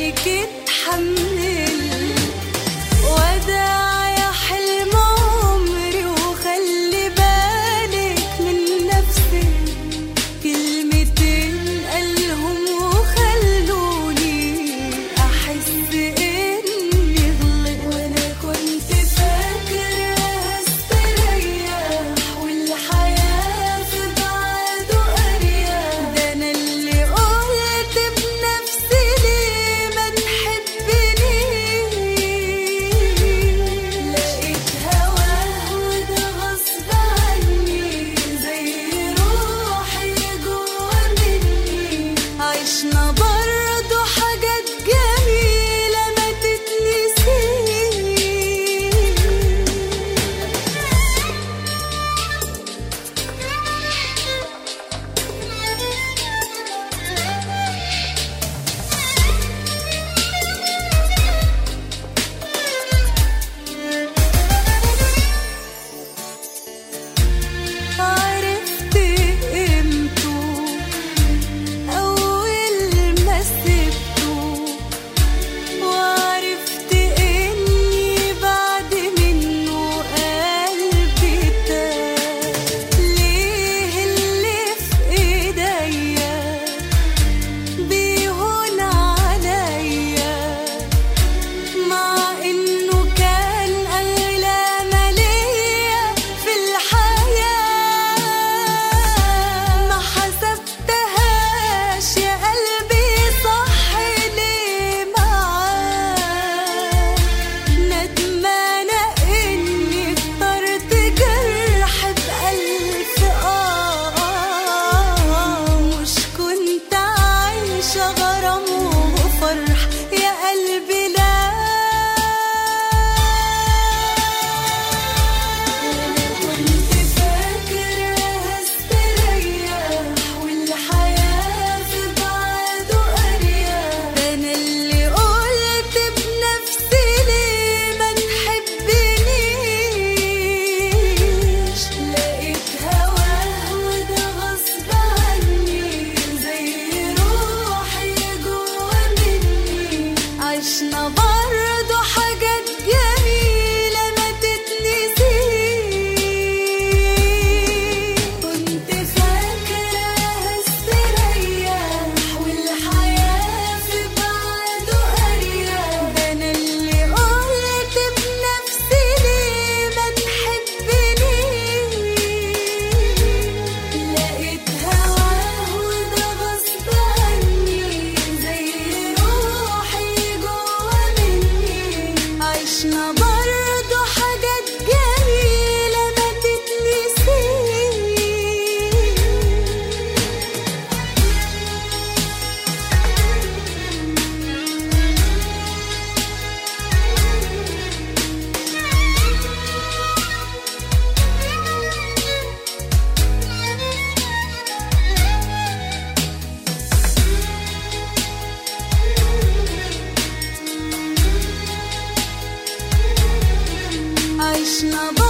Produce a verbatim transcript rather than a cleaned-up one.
عنك اتحمل. وداع يا حلم عمري وخلي بالك من نفسك، كلمتين قالهم وخلوني أحس إني غلط. وأنا كنت فاكرة هستريح والحياة في بعده أريح. ده أنا اللي قلت بنفسي ليه ما تحبنيش. لقيت هواه وده غصب عني، زي روحي جوا مني. عشنا برضو حاجات جميلة ما تتنسيش. عرفت قيمته أول ما سبته، وعرفت إني بعد منه قلبي تاه. ليه اللي في إيديا بيهون عليا، مع إنه كان أغلى ما ليا في الحياة. ما حسبتهاش يا قلبي صح ليه معاه. ندمانة إني اخترت جرح بألف آه. مش كنت عايشة غرام وفرح يا قلبي لا. كنت فاكرة هستريح والحياة في بعده أريح. ده أنا اللي قلت بنفسي ليه ما تحبنيش. لقيت هواه وده غصب عني، زي روحي جوا مني. عشنا برضو حاجات جميلة ما تتنسيش. كنت فاكرة هستريح والحياة في بعده أريح. ده أنا اللي قلت بنفسي ليه ما تحبنيش. لقيت هواه وده غصب عني، زي روحي جوا مني. عشنا برضو حاجات جميلة ما تتنسيش. عشنا